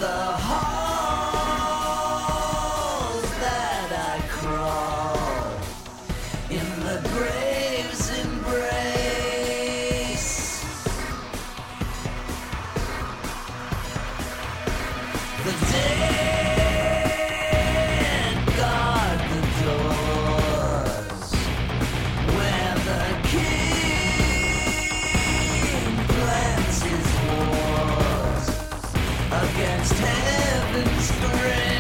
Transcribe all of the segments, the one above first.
the halls that I crawl, in the grave's embrace. The dead guard the doors, where the king plans his wars against heaven's grace.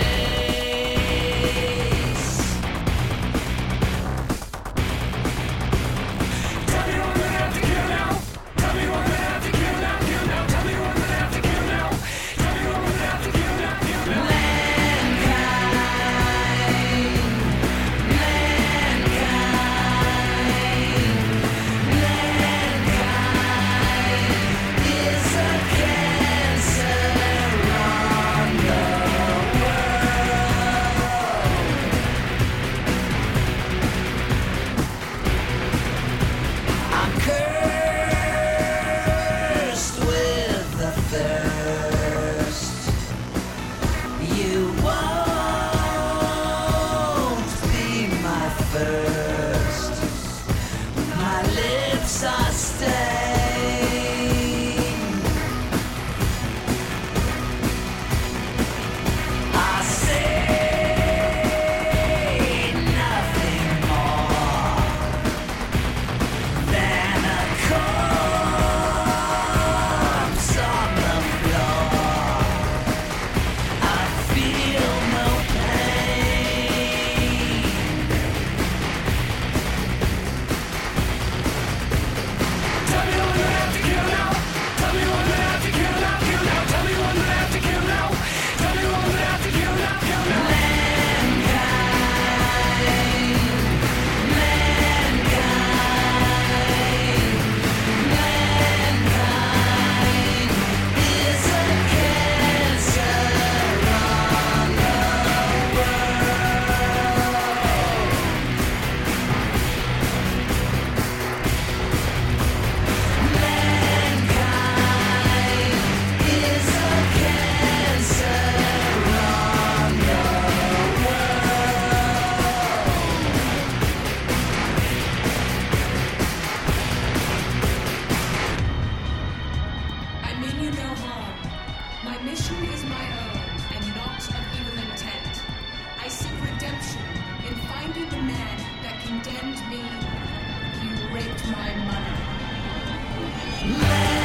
Tell me what we have to kill now. Tell me what we have to kill now. Kill now. Tell me what we have to kill now. Tell me what we have to kill now. Kill now. Cursed with the thirst, you won't be my first. My lips are stained. I say nothing more than a corpse on the floor. I feel no pain. Tell me what we have to kill now. Tell me what we have to kill now. Kill now. Tell me what we have to kill now. Tell me what we have to kill now. Kill now. Is a cancer on the mankind is a cancer on the I mean you no harm. My mission is my own, and not of evil intent. I seek redemption in finding the man that condemned me. You raped my mother. man.